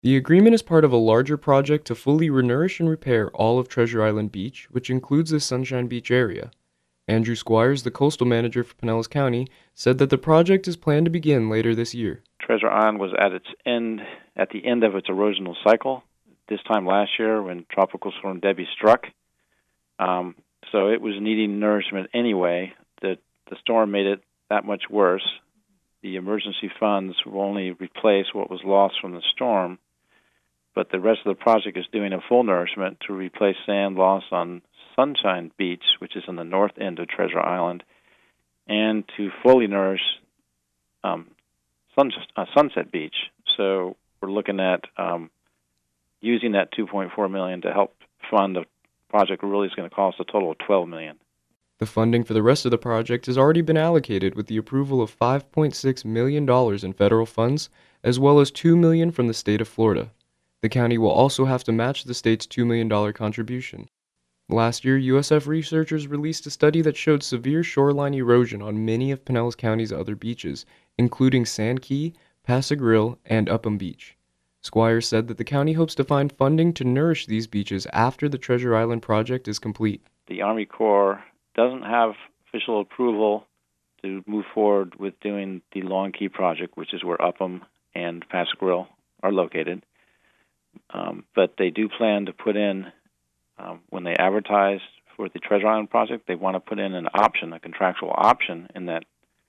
The agreement is part of a larger project to fully renourish and repair all of Treasure Island Beach, which includes the Sunshine Beach area. Andrew Squires, the coastal manager for Pinellas County, said that the project is planned to begin later this year. Treasure Island was at the end of its erosional cycle this time last year when Tropical Storm Debbie struck. So it was needing nourishment anyway. The storm made it that much worse. The emergency funds will only replace what was lost from the storm, but the rest of the project is doing a full nourishment to replace sand lost on Sunshine Beach, which is on the north end of Treasure Island, and to fully nourish Sunset Beach. So we're looking at using that $2.4 million to help fund a project that really is going to cost a total of $12 million. The funding for the rest of the project has already been allocated with the approval of $5.6 million in federal funds, as well as $2 million from the state of Florida. The county will also have to match the state's $2 million contribution. Last year, USF researchers released a study that showed severe shoreline erosion on many of Pinellas County's other beaches, including Sand Key, Pass Agril, and Upham Beach. Squires said that the county hopes to find funding to nourish these beaches after the Treasure Island project is complete. The Army Corps doesn't have official approval to move forward with doing the Long Key project, which is where Upham and Pass Agril are located. But they do plan to put in, when they advertise for the Treasure Island project, they want to put in an option, a contractual option in that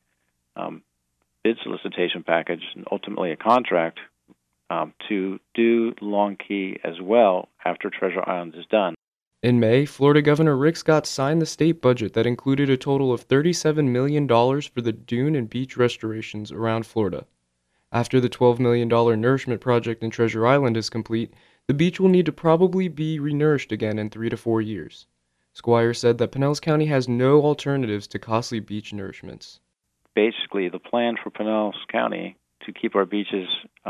bid solicitation package, and ultimately a contract to do Long Key as well after Treasure Island is done. In May, Florida Governor Rick Scott signed the state budget that included a total of $37 million for the dune and beach restorations around Florida. After the $12 million nourishment project in Treasure Island is complete, the beach will need to probably be renourished again in 3 to 4 years. Squire said that Pinellas County has no alternatives to costly beach nourishments. Basically, the plan for Pinellas County to keep our beaches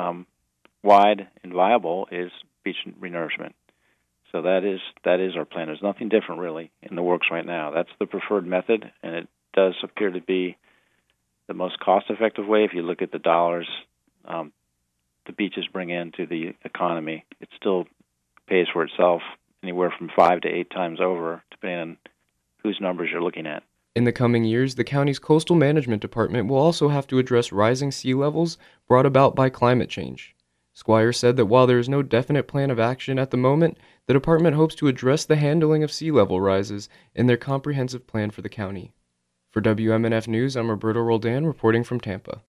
wide and viable is beach renourishment. So that is our plan. There's nothing different really in the works right now. That's the preferred method, and it does appear to be the most cost-effective way. If you look at the dollars the beaches bring into the economy, it still pays for itself anywhere from 5 to 8 times over, depending on whose numbers you're looking at. In the coming years, the county's coastal management department will also have to address rising sea levels brought about by climate change. Squire said that while there is no definite plan of action at the moment, the department hopes to address the handling of sea level rises in their comprehensive plan for the county. For WMNF News, I'm Roberto Roldan reporting from Tampa.